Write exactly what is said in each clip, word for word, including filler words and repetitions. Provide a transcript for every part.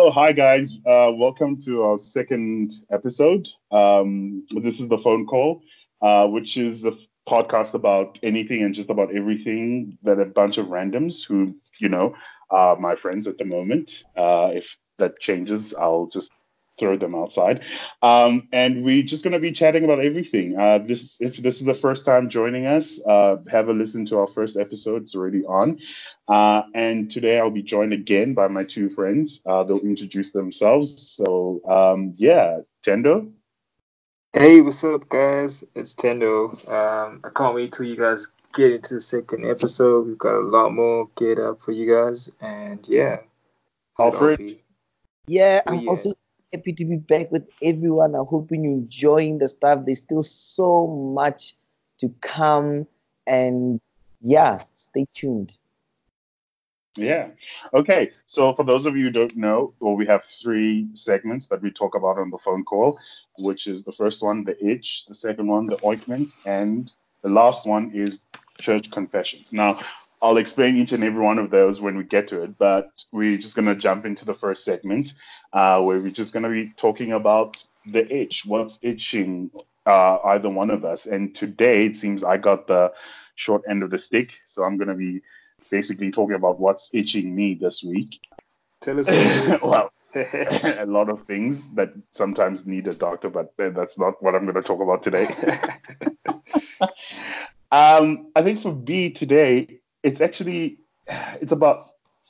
hi guys. Uh, welcome to our second episode. Um, this is the phone call, uh, which is a f- podcast about anything and just about everything that a bunch of randoms who, you know, are my friends at the moment. Uh, if that changes, I'll just throw them outside. Um, and we're just going to be chatting about everything. Uh, this, if this is the first time joining us, uh, have a listen to our first episode. It's already on. Uh, and today I'll be joined again by my two friends. Uh, they'll introduce themselves. So, um, yeah, Tendo. Hey, what's up, guys? It's Tendo. Um, I can't wait till you guys get into the second episode. We've got a lot more geared up for you guys, and yeah, is it Alfred. Alfie? Yeah, Oh I'm yeah. also happy to be back with everyone. I'm hoping you're enjoying the stuff. There's still so much to come, and yeah, stay tuned. Yeah. Okay. So, for those of you who don't know, well, we have three segments that we talk about on the phone call, which is the first one, the itch, the second one, the ointment, and the last one is church confessions. Now, I'll explain each and every one of those when we get to it, but we're just going to jump into the first segment, uh, where we're just going to be talking about the itch, what's itching uh, either one of us. And today, it seems I got the short end of the stick, so I'm going to be basically talking about what's itching me this week. Tell us what it is. Well, a lot of things that sometimes need a doctor, but that's not what I'm going to talk about today. um, I think for me today, it's actually it's about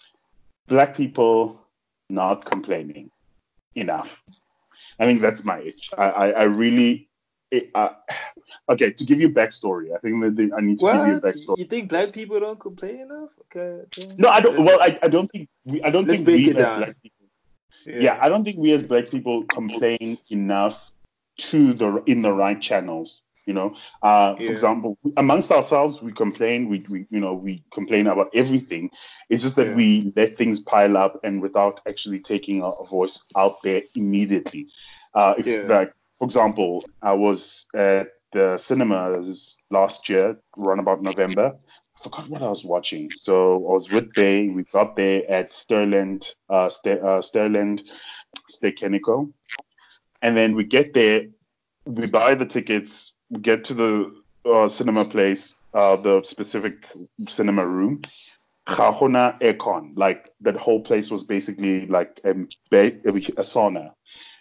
black people not complaining enough. I think that's my itch. I, I, I really, it, uh, okay. To give you backstory, I think that the- I need to give you a What? backstory. You think black people don't complain enough? Okay, okay. No, I don't. Let- Well, I, I don't think we. I don't Let's think break we it as down. black people. Yeah, Yeah. I don't think we as black people complain enough to the in the right channels. You know, uh, for Yeah. example, amongst ourselves, we complain. We, we, you know, we complain about everything. It's just that Yeah. we let things pile up, and without actually taking a, a voice out there immediately. Uh, if Yeah. like, for example, I was at the cinema this last year, around about November. I forgot what I was watching. So I was with Bay. We got there at Sterland, uh, Ster- uh, Sterland Steakenico. And then we get there, we buy the tickets, we get to the uh, cinema place, uh, the specific cinema room. Ga gona aircon. Like that whole place was basically like a, ba- a sauna.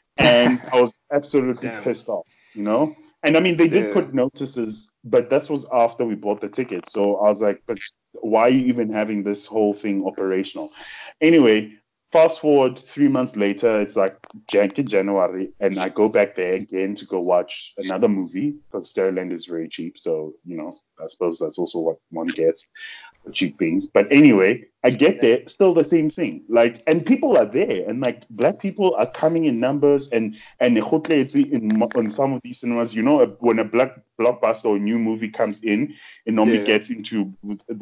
And I was absolutely Damn. pissed off, you know? And I mean, they did Yeah. put notices, but that was after we bought the ticket. So I was like, but why are you even having this whole thing operational? Anyway, fast forward three months later, it's like Jan- January, and I go back there again to go watch another movie because Stairland is very cheap. So, you know, I suppose that's also what one gets for cheap things. But anyway, I get there, still the same thing. Like, and people are there, and like black people are coming in numbers, and and in mo- on some of these cinemas, you know, when a black blockbuster or new movie comes in, it normally Yeah. gets into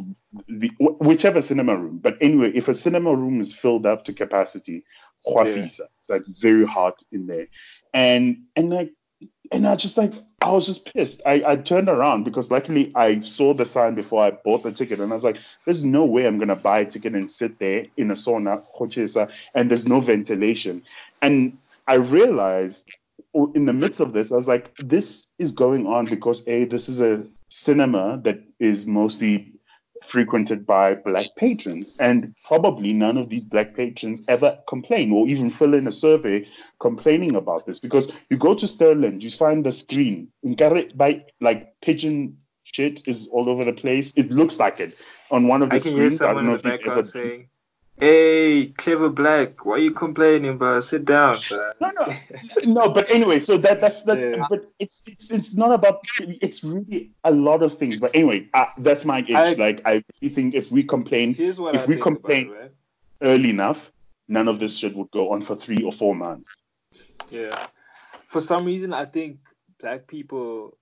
the, whichever cinema room. But anyway, if a cinema room is filled up to capacity, Yeah. it's like very hot in there, and and like and I just like I was just pissed. I, I turned around because luckily I saw the sign before I bought the ticket, and I was like, "There's no way I'm gonna buy a ticket and sit there in a sauna, Khochesa, and there's no ventilation." And I realized in the midst of this, I was like, "This is going on because a this is a cinema that is mostly frequented by black patrons, and probably none of these black patrons ever complain or even fill in a survey complaining about this because you go to Sterling, you find the screen, Nkare by like pigeon shit is all over the place. It looks like it on one of I the can hear screens. I don't someone in know the if you've ever background been. saying, "Hey, clever black, why you complaining, bro? Sit down, bro." No, no, no. But anyway, so that that's Yeah. that. But it's it's it's not about. It's really a lot of things. But anyway, uh, that's my itch. I Like I really think if we complain, Here's what if I we think about it, complain right? early enough, none of this shit would go on for three or four months. Yeah. For some reason, I think black people,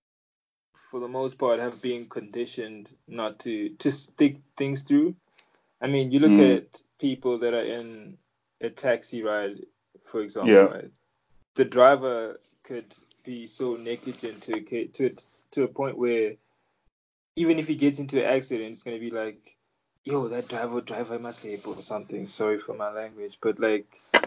for the most part, have been conditioned not to to stick things through. I mean, you look Mm, at people that are in a taxi ride, for example, yeah, right? The driver could be so negligent to a ca- to it- to a point where even if he gets into an accident, it's gonna be like, yo, that driver driver must say or something. Sorry for my language, but like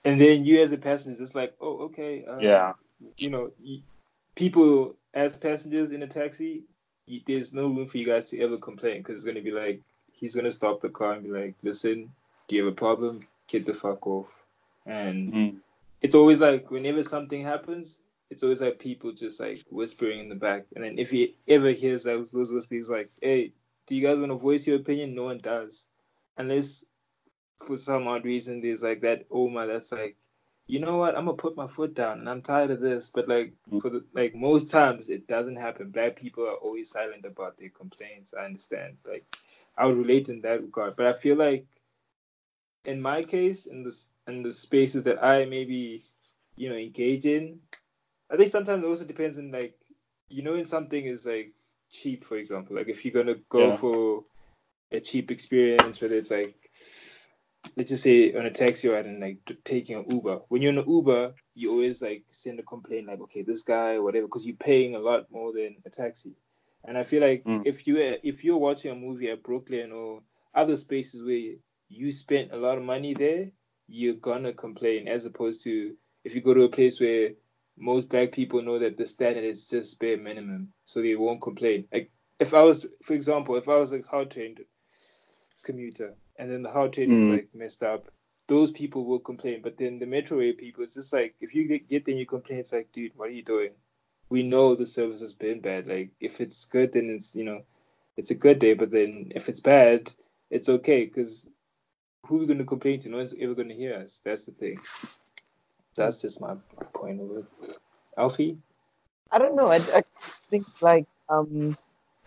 and then you as a passenger, it's like, oh, okay, um, Yeah. you know, y- people as passengers in a taxi, y- there's no room for you guys to ever complain because it's gonna be like he's gonna stop the car and be like, listen, do you have a problem? Get the fuck off. And Mm. it's always like whenever something happens, it's always like people just like whispering in the back. And then if he ever hears those those whispers, like, hey, do you guys want to voice your opinion? No one does, unless for some odd reason there's like that Oma that's like, you know what, I'm gonna put my foot down and I'm tired of this. But like for the like most times it doesn't happen. Black people are always silent about their complaints. I understand. Like I would relate in that regard. But I feel like in my case, in the in the spaces that I maybe, you know, engage in, I think sometimes it also depends on like, you know, when something is like cheap, for example, like if you're gonna go Yeah. for a cheap experience, whether it's like, let's just say on a taxi ride and like t- taking an Uber. When you're in an Uber, you always like send a complaint like, okay, this guy, whatever, because you're paying a lot more than a taxi. And I feel like Mm. if you if you're watching a movie at Brooklyn or other spaces where you spent a lot of money there, you're gonna complain. As opposed to if you go to a place where most black people know that the standard is just bare minimum, so they won't complain. Like if I was, for example, if I was a car trained commuter and then the hard train is Mm. like messed up, those people will complain. But then the metro rail people, it's just like if you get, get there and you complain, it's like, dude, what are you doing? We know the service has been bad. Like if it's good, then it's, you know, it's a good day. But then if it's bad, it's okay because who's we going to complain to? No one's ever going to hear us. That's the thing. That's just my, my point of it. Alfie? I don't know. I, I think like um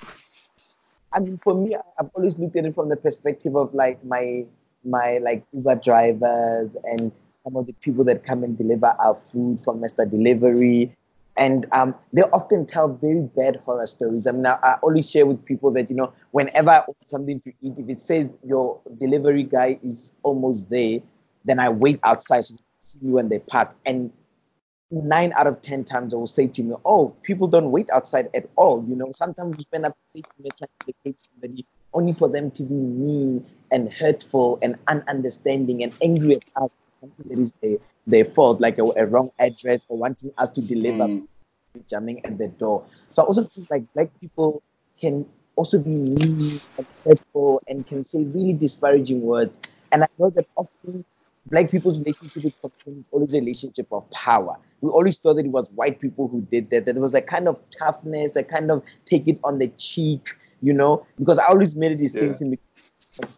I mean, for me, I've always looked at it from the perspective of like my my like Uber drivers and some of the people that come and deliver our food from Mister Delivery, and um, they often tell very bad horror stories. I mean, I, I always share with people that you know, whenever I order something to eat, if it says your delivery guy is almost there, then I wait outside to see you when they park, and nine out of ten times they will say to me, "Oh, people don't wait outside at all." You know, sometimes you spend up to eight minutes trying to placate somebody only for them to be mean and hurtful and ununderstanding and angry at us for something that is their, their fault, like a, a wrong address or wanting us to deliver, Mm. jamming at the door. So I also think like black people can also be mean and hurtful and can say really disparaging words. And I know that often black people's relationship with complaint is always a relationship of power. We always thought that it was white people who did that, that there was a kind of toughness, a kind of take it on the cheek, you know, because I always made a distinction between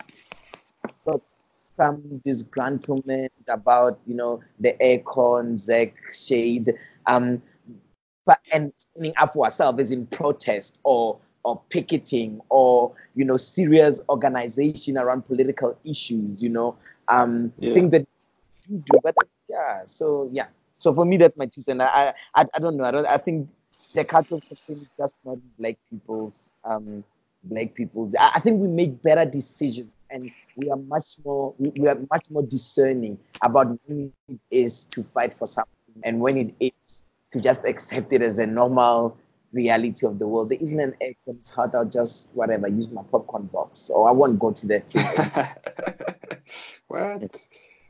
some disgruntlement about, you know, the aircon, Zach, shade, um, but and standing up for ourselves as in protest or or picketing or you know serious organization around political issues, you know, um, Yeah. things that you do. But yeah, so yeah, so for me that's my two cents. I I, I don't know. I don't. I think the cultural question is just not black people's um black people's. I, I think we make better decisions and we are much more we, we are much more discerning about when it is to fight for something and when it is to just accept it as a normal reality of the world. There isn't an egg when it's hot, I'll just whatever, use my popcorn box. Or I won't go to that thing. What?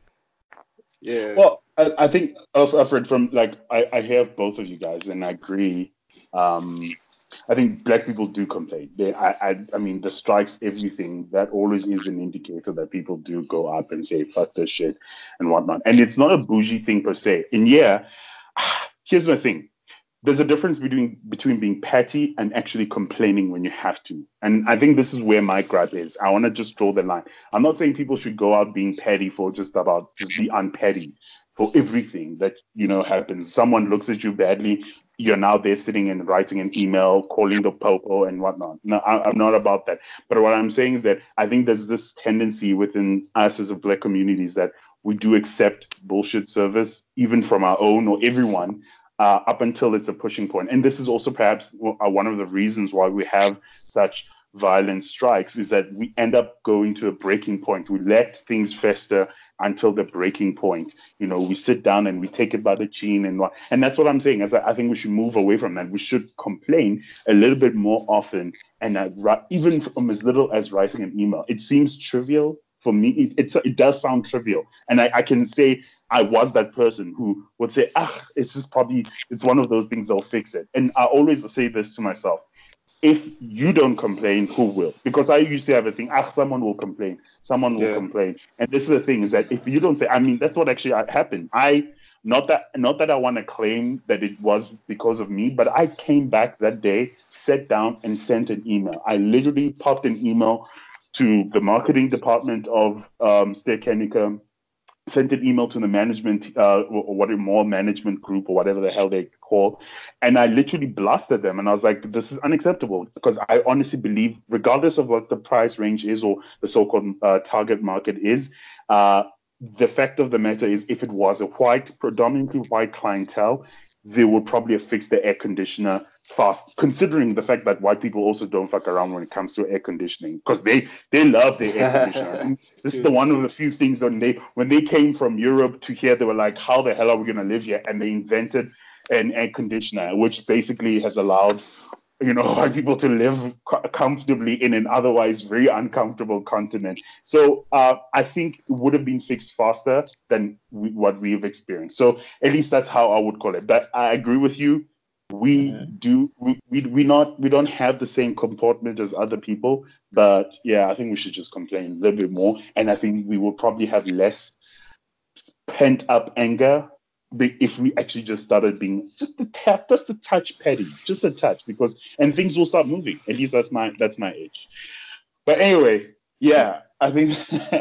Yeah. Well, I, I think, Alf- Alfred, from like I, I hear both of you guys, and I agree. Um, I think black people do complain. They, I, I, I mean, the strikes, everything. That always is an indicator that people do go up and say "fuck this shit" and whatnot. And it's not a bougie thing per se. And yeah, here's my thing. There's a difference between between being petty and actually complaining when you have to. And I think this is where my gripe is. I want to just draw the line. I'm not saying people should go out being petty for just about just be unpetty for everything that you know happens. Someone looks at you badly, you're now there sitting and writing an email, calling the popo and whatnot. No, I, I'm not about that. But what I'm saying is that I think there's this tendency within us as a black communities that we do accept bullshit service, even from our own or everyone, uh, up until it's a pushing point. And this is also perhaps one of the reasons why we have such violent strikes is that we end up going to a breaking point. We let things fester until the breaking point. You know, we sit down and we take it by the chin and what, and that's what I'm saying. As I, I think we should move away from that. We should complain a little bit more often, and uh, even from as little as writing an email. It seems trivial for me. It, it's it does sound trivial, and I, I can say I was that person who would say, ah, it's just probably, it's one of those things, they'll fix it. And I always say this to myself. If you don't complain, who will? Because I used to have a thing, ah, someone will complain. Someone will Yeah. complain. And this is the thing, is that if you don't say, I mean, that's what actually happened. I, not that, not that I want to claim that it was because of me, but I came back that day, sat down and sent an email. I literally popped an email to the marketing department of um, Ster-Canica, sent an email to the management, uh, or what a more management group or whatever the hell they call, and I literally blasted them. And I was like, "This is unacceptable," because I honestly believe, regardless of what the price range is or the so-called uh, target market is, uh, the fact of the matter is, if it was a white, predominantly white clientele, they would probably have fixed the air conditioner fast, considering the fact that white people also don't fuck around when it comes to air conditioning, because they they love their air conditioner. I think this is the one of the few things when they when they came from Europe to here, they were like, how the hell are we going to live here? And they invented an air conditioner, which basically has allowed, you know, white people to live co- comfortably in an otherwise very uncomfortable continent. So uh, I think it would have been fixed faster than we, what we've experienced. So at least that's how I would call it. But I agree with you. We Mhm. do we, we we not we don't have the same comportment as other people. But yeah, I think we should just complain a little bit more, and I think we will probably have less pent up anger be- if we actually just started being just a tap, just a touch petty, just a touch, because and things will start moving. At least that's my that's my age. But anyway, yeah, I think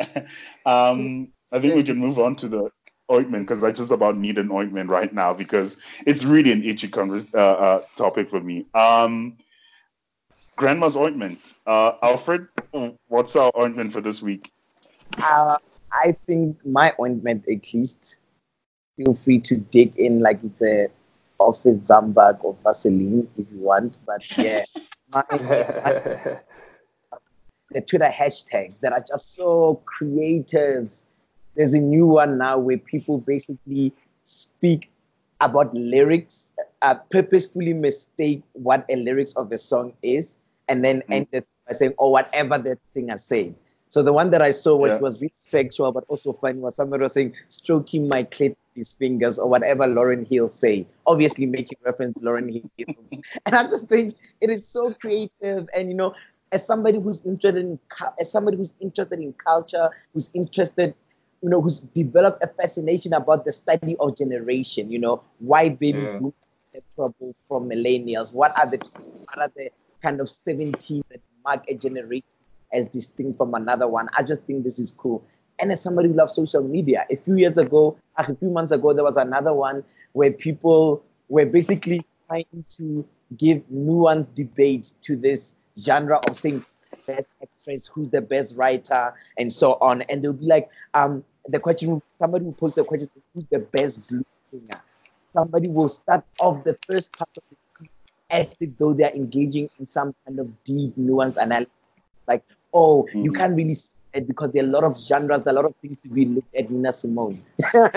um, I think we can move on to the ointment, because I just about need an ointment right now, because it's really an itchy convers- uh, uh, topic for me. Um, grandma's ointment. Uh, Alfred, what's our ointment for this week? Uh, I think my ointment, at least, feel free to dig in like it's a Office Zambag or Vaseline if you want. But yeah, my, my the Twitter hashtags that are just so creative. There's a new one now where people basically speak about lyrics, uh, purposefully mistake what a lyrics of a song is, and then Mm. end it by saying, "or whatever that singer said." So the one that I saw, which Yeah. was really sexual but also funny, was somebody was saying, "stroking my clit with his fingers," or whatever Lauren Hill say. Obviously making reference to Lauren Hill. And I just think it is so creative. And you know, as somebody who's interested in, cu- as somebody who's interested in culture, who's interested, you know, who's developed a fascination about the study of generation. You know, why baby Yeah. boomers get trouble from millennials? What are the what are the kind of seventeen that mark a generation as distinct from another one? I just think this is cool. And as somebody who loves social media, a few years ago, a few months ago, there was another one where people were basically trying to give nuanced debates to this genre of saying best actress, who's the best writer, and so on. And they'll be like, um, the question, somebody will post the question, who's the best blues singer? Somebody will start off the first part of the tweet as if though they're engaging in some kind of deep nuance analysis. Like, oh, you Mhm. can't really see it because there are a lot of genres, a lot of things to be looked at Nina Simone. And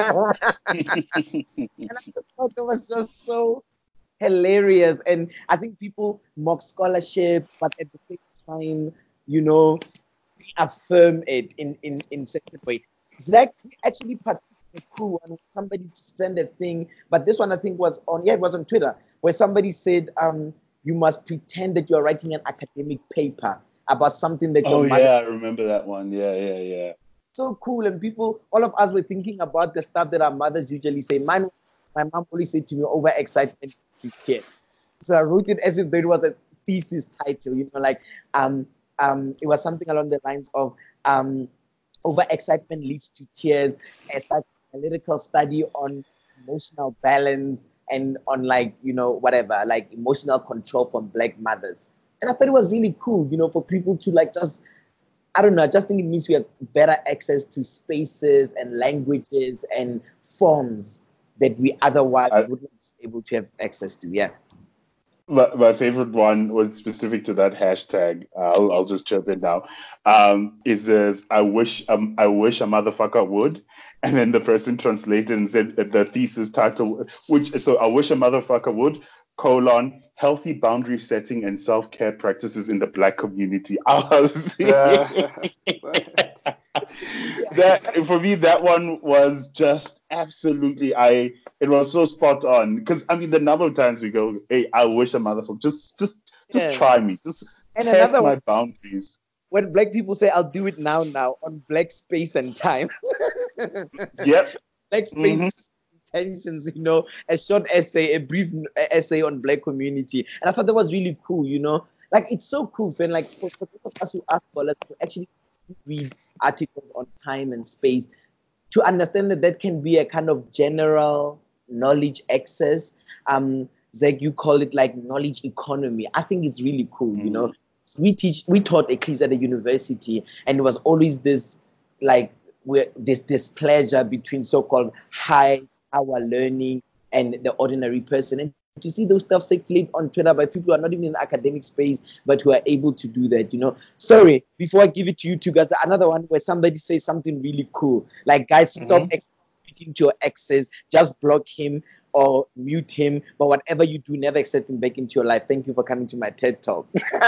I just thought it was just so hilarious. And I think people mock scholarship, but at the same time, you know, affirm it in in in certain way. Zach actually participated in a cool one. Somebody sent a thing, but this one I think was on yeah, it was on Twitter, where somebody said, um, you must pretend that you're writing an academic paper about something that Oh your mother. yeah, I remember that one. Yeah, yeah, yeah. So cool, and people, all of us were thinking about the stuff that our mothers usually say. Mine, my mom always said to me, overexcitement is kid. So I wrote it as if there was a thesis title, you know, like um um it was something along the lines of um overexcitement leads to tears, a psychoanalytical study on emotional balance and on like, you know, whatever, like emotional control from black mothers. And I thought it was really cool, you know, for people to like just I don't know, I just think it means we have better access to spaces and languages and forms that we otherwise I, wouldn't be able to have access to. Yeah. my, my favorite one was specific to that hashtag. I'll, I'll just chirp it now. Um, is this, I wish um, I wish a motherfucker would, and then the person translated and said that the thesis title, which so I wish a motherfucker would colon healthy boundary setting and self care practices in the black community. I was, Uh, Yeah, that for me, that one was just absolutely. I it was so spot on because I mean, the number of times we go, "Hey, I wish a motherfucker just just just Yeah. try me, just And test another my one, boundaries." when black people say, "I'll do it now, now," on black space and time. Yep. Black space hmm intentions, you know, a short essay, a brief essay on black community. And I thought that was really cool, you know. Like, it's so cool, and like, for, for those of us who are scholars, to actually read articles on time and space, to understand that that can be a kind of general knowledge access. Um, Zach, you call it like knowledge economy. I think it's really cool, you know. We teach, we taught Eclipse at a university, and it was always this, like, where this displeasure between so-called high power learning and the ordinary person. And to see those stuff circulate on Twitter by people who are not even in the academic space, but who are able to do that, you know. Sorry, before I give it to you two guys, another one where somebody says something really cool, like, guys, stop Mhm. ex- speaking to your exes, just block him or mute him, but whatever you do, never accept him back into your life. Thank you for coming to my TED Talk.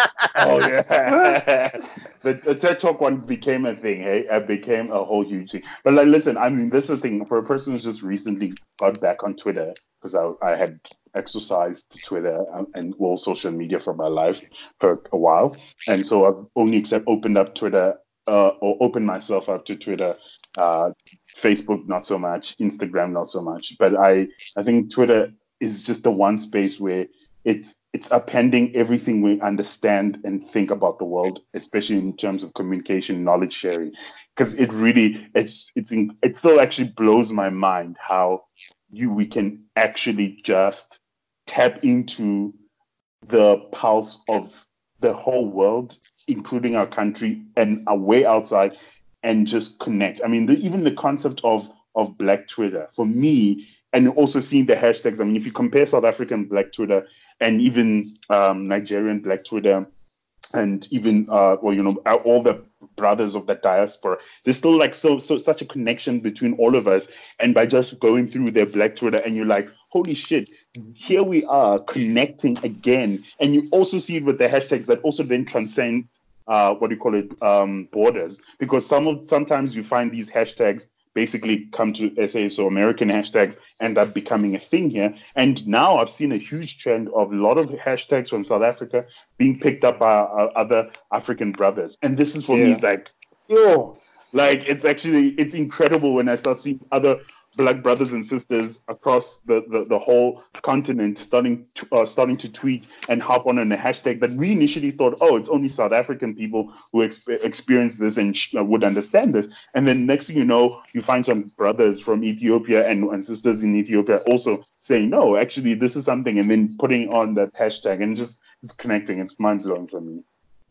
Oh yeah, the, the TED Talk one became a thing. Hey, it became a whole huge thing. But like, listen, I mean, this is the thing for a person who's just recently got back on Twitter because I, I had exercised Twitter and, and all social media for my life for a while, and so I've only except opened up Twitter uh, or opened myself up to Twitter, uh, Facebook not so much, Instagram not so much. But I I think Twitter is just the one space where it's it's appending everything we understand and think about the world, especially in terms of communication, knowledge sharing, because it really it's it's in, it still actually blows my mind how you we can actually just tap into the pulse of the whole world, including our country and our way outside, and just connect. I mean, the, even the concept of of Black Twitter for me, and also seeing the hashtags. I mean, if you compare South African Black Twitter and even um, Nigerian Black Twitter, and even uh, well, you know, all the brothers of the diaspora, there's still like so so such a connection between all of us. And by just going through their Black Twitter, and you're like, holy shit, here we are connecting again. And you also see it with the hashtags that also then transcend uh, what do you call it, um, borders, because some of sometimes you find these hashtags basically come to S A, so American hashtags end up becoming a thing here. And now I've seen a huge trend of a lot of hashtags from South Africa being picked up by our other African brothers. And this is for me, Yeah. it's like, yo, like it's actually it's incredible when I start seeing other Black brothers and sisters across the, the, the whole continent starting to, uh, starting to tweet and hop on in a hashtag that we initially thought, oh, it's only South African people who exp- experience this and sh- uh, would understand this. And then next thing you know, you find some brothers from Ethiopia and, and sisters in Ethiopia also saying, no, actually, this is something, and then putting on that hashtag and just it's connecting. It's mind blowing for me.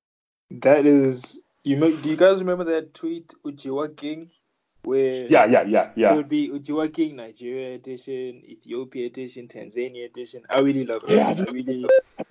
That is, you know, do you guys remember that tweet Uchiwa King, where Yeah, yeah, yeah, it yeah. would be Uchiwa King Nigeria edition, Ethiopia edition, Tanzania edition? I really love it. Yeah, I really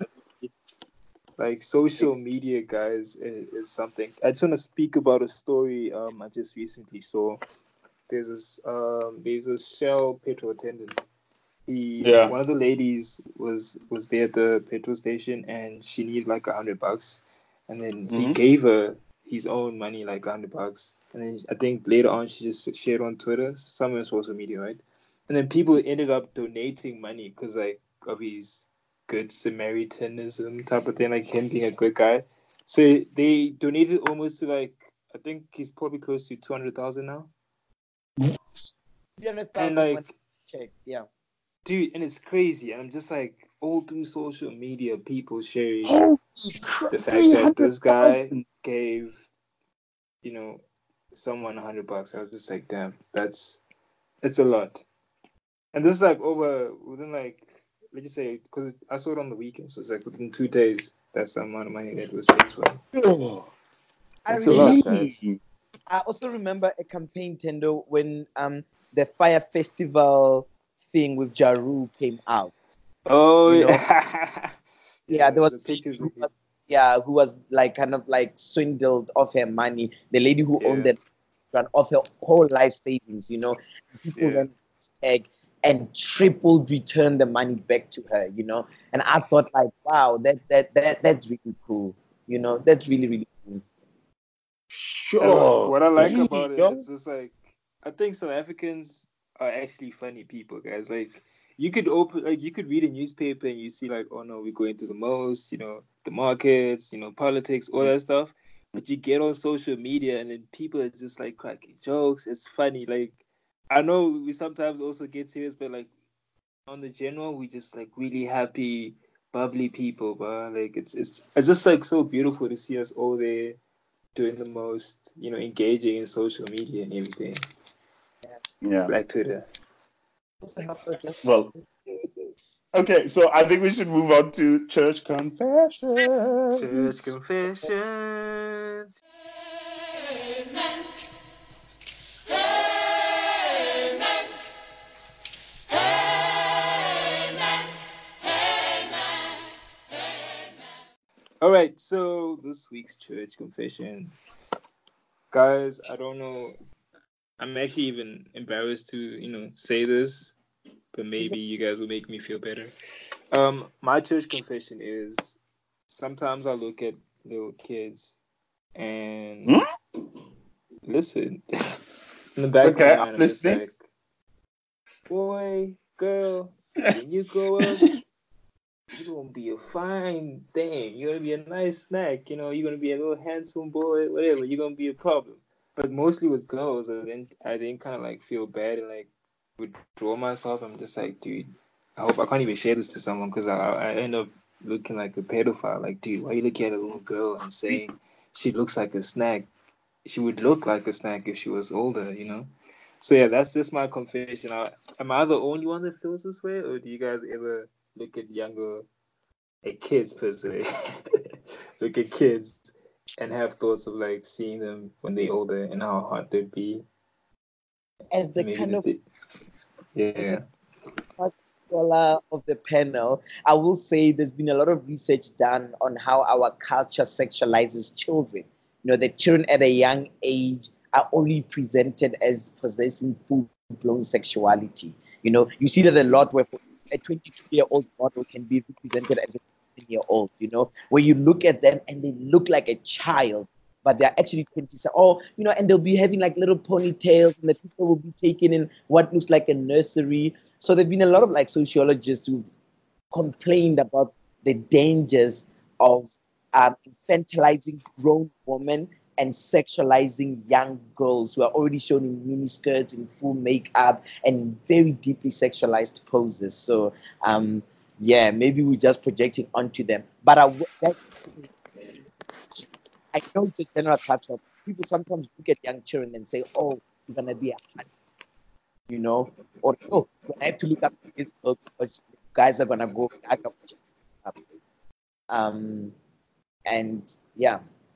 like social media, guys, is, is something. I just want to speak about a story um I just recently saw. There's this um there's a Shell petrol attendant. He Yeah. One of the ladies was was there at the petrol station, and she needed like a hundred bucks, and then he Mhm. gave her his own money, like a hundred bucks, and then I think later on she just shared on Twitter, somewhere on social media, right? And then people ended up donating money because like of his good Samaritanism type of thing, like him being a good guy. So they donated almost to like, I think he's probably close to two hundred thousand now. three hundred And thousand like, check, yeah. dude, and it's crazy. And I'm just like, all through social media, people sharing Holy crap! the fact that this guy three hundred thousand. gave, you know, someone a hundred bucks. I was just like, damn, that's it's a lot. And this is like over within like, let's just say, because I saw it on the weekend, so it's like within two days. That's the amount of money that was raised for him. Oh, I That's a lot, remember, guys. I also remember a campaign, Tendo, when um the Fire Festival thing with Jaru came out. Oh, You know? yeah. Yeah, there was the pictures. who was, yeah, who was like kind of like swindled of her money. The lady who owned Yeah. that restaurant of her whole life savings, you know. And people Yeah. then tag and tripled return the money back to her, you know. And I thought like, wow, that that that that's really cool. You know, that's really, really cool. Sure. What I like Hey, about it, yo. it's just like I think South Africans are actually funny people, guys. Like you could open, like you could read a newspaper and you see like, oh no, we're going to the most, you know, the markets, you know, politics, all that stuff. But you get on social media and then people are just like cracking jokes. It's funny. Like I know we sometimes also get serious, but like on the general, we just like really happy, bubbly people, but like it's it's it's just like so beautiful to see us all there doing the most, you know, engaging in social media and everything. Yeah. Like Twitter. Well, okay, so I think we should move on to church confessions. Church confessions. All right, so this week's church confession, guys. I don't know. I'm actually even embarrassed to, you know, say this, but maybe you guys will make me feel better. Um, my church confession is sometimes I look at little kids and Hmm? listen. In the back Okay, of my I'm mind, I'm just listening. like, boy, girl, when you grow up, you're gonna be a fine thing. You're gonna be a nice snack. You know, you're gonna be a little handsome boy, whatever. You're gonna be a problem. But mostly with girls, I then I then kind of like feel bad and like withdraw myself. I'm just like, dude, I hope I can't even share this to someone because I I end up looking like a pedophile. Like, dude, why you looking at a little girl and saying she looks like a snack? She would look like a snack if she was older, you know. So yeah, that's just my confession. I, am I the only one that feels this way, or do you guys ever look at younger, at kids per se, look at kids and have thoughts of like seeing them when they're older and how hard they'd be? As the Maybe kind that of they, yeah. scholar of the panel, I will say there's been a lot of research done on how our culture sexualizes children. You know, the children at a young age are only presented as possessing full-blown sexuality. You know, you see that a lot where a twenty-two-year-old model can be represented as a fifteen-year-old, you know, where you look at them and they look like a child, but they're actually twenty. Oh, you know, and they'll be having like little ponytails, and the people will be taken in what looks like a nursery. So there've been a lot of like sociologists who've complained about the dangers of um, infantilizing grown women and sexualizing young girls who are already shown in miniskirts, in full makeup, and very deeply sexualized poses. So, um, yeah, maybe we're just projecting onto them. But I, that, I know it's a general culture. People sometimes look at young children and say, "Oh, you're gonna be a husband," you know, or "Oh, I have to look up to this girl because guys are gonna go up." Um, and yeah.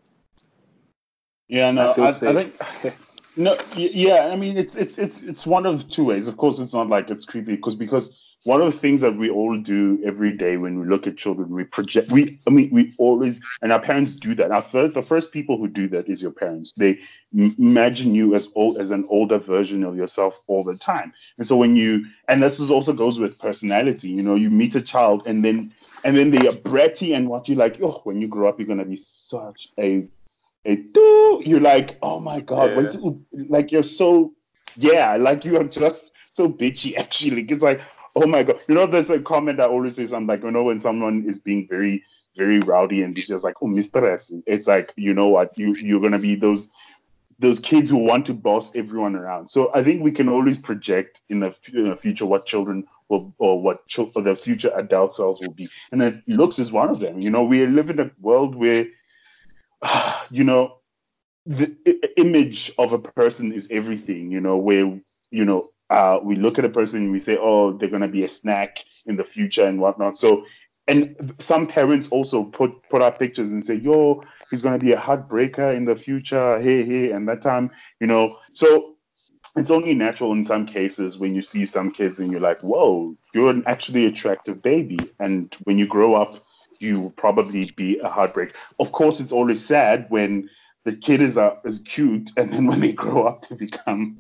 Yeah, I no, feel I, I safe. think no, y- yeah. I mean, it's it's it's it's one of two ways. Of course, it's not like it's creepy because because one of the things that we all do every day when we look at children, we project. We, I mean, we always, and our parents do that. Our first, the first people who do that is your parents. They m- imagine you as old as an older version of yourself all the time. And so when you, and this is also goes with personality. You know, you meet a child and then and then they are bratty and what you like. Oh, when you grow up, you're gonna be such a a do you're like, oh my god, wait, Yeah. till- like you're so, yeah, like you are just so bitchy actually. It's like, oh my god, you know, there's a comment I always say, something like, you know, when someone is being very, very rowdy and bitchy, it's like, oh, mister S, it's like, you know what, you you're gonna be those those kids who want to boss everyone around. So I think we can always project in the, fu- in the future what children will, or what chil- or the future adult selves will be, and it looks is one of them. You know, we live in a world where, you know, the i- image of a person is everything, you know, where, you know, uh, we look at a person and we say, oh, they're going to be a snack in the future and whatnot. So, and some parents also put put up pictures and say, yo, he's going to be a heartbreaker in the future. Hey, hey. And that time, you know, so it's only natural in some cases when you see some kids and you're like, whoa, you're an actually attractive baby. And when you grow up, you will probably be a heartbreak. Of course, it's always sad when the kid is uh, is cute, and then when they grow up, they become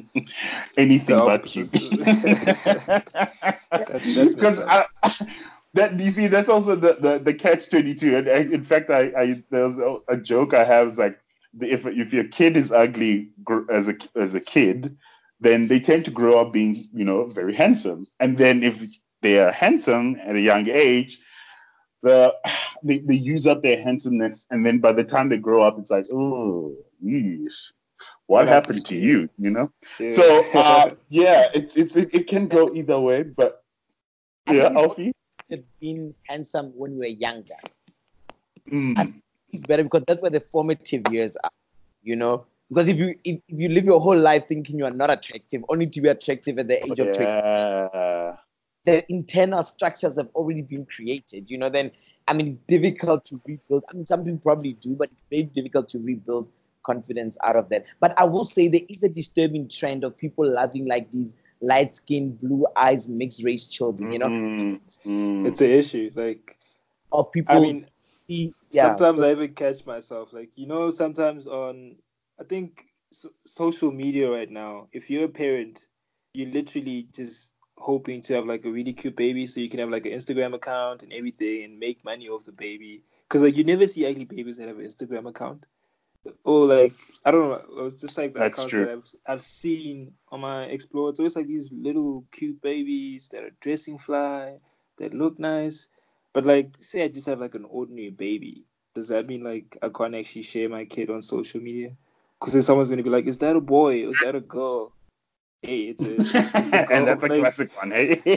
The anything but cute. opposite. That's that's messed Because up. I, that you see, that's also the the, the catch twenty two. And I, in fact, I, I there's a, a joke I have is like, if if your kid is ugly gr- as a as a kid, then they tend to grow up being, you know, very handsome. And then if they are handsome at a young age, the they, they use up their handsomeness, and then by the time they grow up, it's like, oh, yeesh, what What happened happened to to you? you? You know. So Yeah. uh, yeah, it's it's it, it can go either way, but I yeah, think it's Alfie. also being handsome when we're younger. I Mm, think it's better because that's where the formative years are, you know. Because if you if, if you live your whole life thinking you are not attractive, only to be attractive at the age of twenty, yeah, the internal structures have already been created, you know, then I mean it's difficult to rebuild. I mean some people probably do, but it's very difficult to rebuild confidence out of that. But I will say there is a disturbing trend of people loving like these light skinned, blue eyes, mixed race children, you know, mm, mm. It's an issue. Like, or I people mean, see, yeah, sometimes I even catch myself. Like, you know, sometimes on, I think so- social media right now, if you're a parent, you're literally just hoping to have like a really cute baby so you can have like an Instagram account and everything and make money off the baby. Because like you never see ugly babies that have an Instagram account. Or like I don't know, it was just like the That's accounts true. that I've I've seen on my Explore. It's always like these little cute babies that are dressing fly, that look nice. But like, say I just have like an ordinary baby, does that mean like I can't actually share my kid on social media? Because then someone's gonna be like, is that a boy? Or is that a girl? Hey, it's a it's a And girl. that's a Like classic one,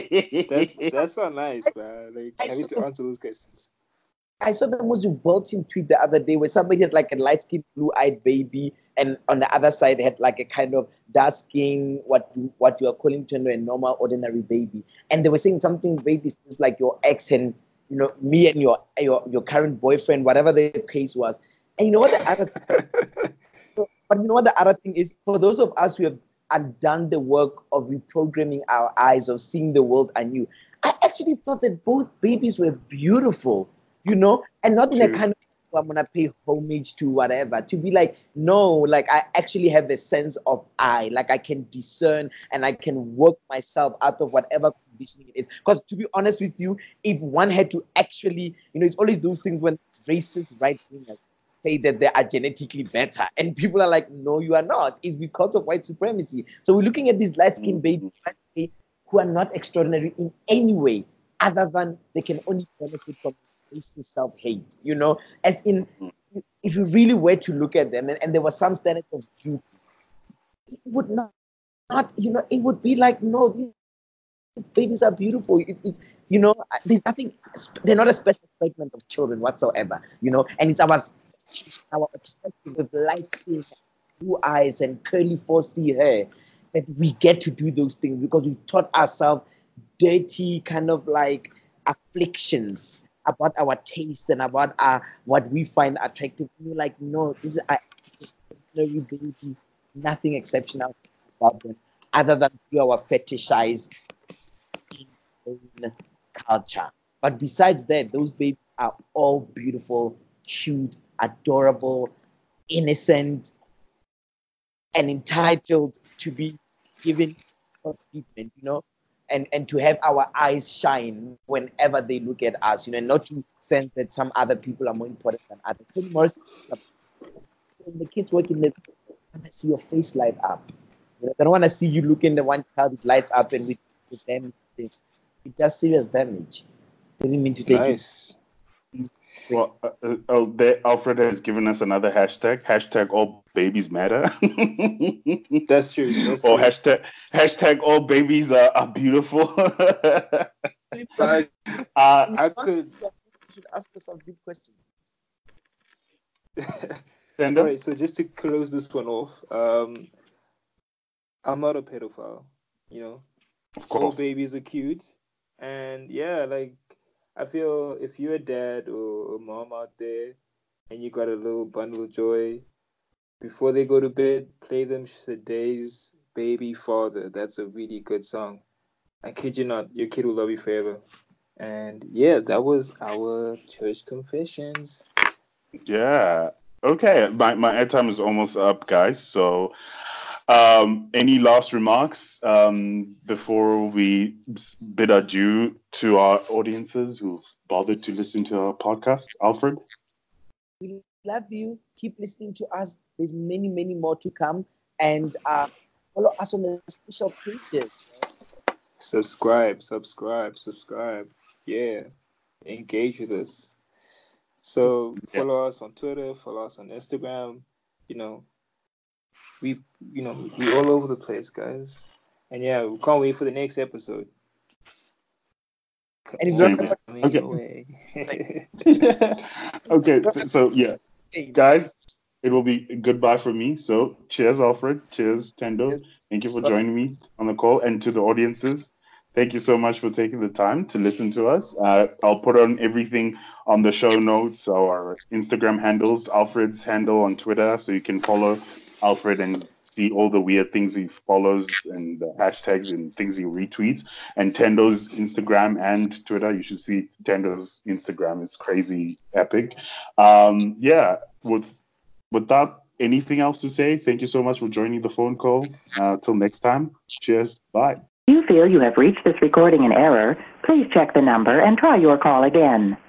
hey? that's that's not nice, bro. Like I having saw to the answer those questions. I saw the most revolting tweet the other day where somebody had like a light skinned blue eyed baby, and on the other side had like a kind of dark skin, what you, what you are calling to a normal ordinary baby, and they were saying something very distinct like your ex and you know me and your your your current boyfriend, whatever the case was. And you know what the other thing, but you know what the other thing is for those of us who have undone the work of reprogramming our eyes of seeing the world anew. I actually thought that both babies were beautiful, you know, and not in a True. kind of "Oh, I'm gonna pay homage to whatever. To be like, no, like I actually have a sense of I, like I can discern and I can work myself out of whatever conditioning it is. Because to be honest with you, if one had to actually, you know, it's always those things when racist right wingers say that they are genetically better. And people are like, no, you are not. It's because of white supremacy. So we're looking at these light skinned babies who are not extraordinary in any way other than they can only benefit from racist self hate. You know, as in, if you really were to look at them and, and there was some standard of beauty, it would not, not, you know, it would be like, no, these babies are beautiful. It, it, you know, there's nothing, they're not a special segment of children whatsoever, you know, and it's our, our obsession with light skin, blue eyes, and curly four C hair that we get to do those things because we taught ourselves dirty kind of like afflictions about our taste and about our what we find attractive. We're like, no, this is a ordinary baby, nothing exceptional about them other than through our fetishized own culture. But besides that, those babies are all beautiful, cute, adorable, innocent, and entitled to be given treatment, you know, and, and to have our eyes shine whenever they look at us, you know, not to sense that some other people are more important than others. When most when the kids work in the, they want to see your face light up. You know, they don't want to see you looking the one child it lights up and with, with them it does serious damage. They didn't mean to take it. Nice. Well, uh, uh, oh, there, Alfred has given us another hashtag. Hashtag all babies matter. That's true. That's Or true. hashtag hashtag all babies are, are beautiful. I uh, I could. You should ask yourself deep questions. All Sandra? right. So just to close this one off, um, I'm not a pedophile. You know, Of all course. babies are cute, and yeah, like I feel if you're a dad or a mom out there and you got a little bundle of joy, before they go to bed, play them Sade's Baby Father. That's a really good song. I kid you not, your kid will love you forever. And yeah, that was our church confessions. Yeah. Okay. My my airtime is almost up, guys. So Um, any last remarks um, before we bid adieu to our audiences who've bothered to listen to our podcast? Alfred? We love you. Keep listening to us. There's many, many more to come. And uh, follow us on the social pages. Subscribe, subscribe, subscribe. Yeah. Engage with us. So follow us on Twitter, follow us on Instagram. You know, we you know, we all over the place, guys. And yeah, we can't wait for the next episode. And if Same. you're Okay. Okay, so yeah, guys, it will be goodbye for me. So cheers, Alfred. Cheers, Tendo. Thank you for joining me on the call, and to the audiences, thank you so much for taking the time to listen to us. Uh, I'll put on everything on the show notes, our Instagram handles, Alfred's handle on Twitter, so you can follow Alfred and see all the weird things he follows and the hashtags and things he retweets. And Tendo's Instagram and Twitter, you should see Tendo's Instagram. It's crazy epic. Um, yeah, with without anything else to say, thank you so much for joining the phone call. Uh, till next time, cheers, bye. If you feel you have reached this recording in error, please check the number and try your call again.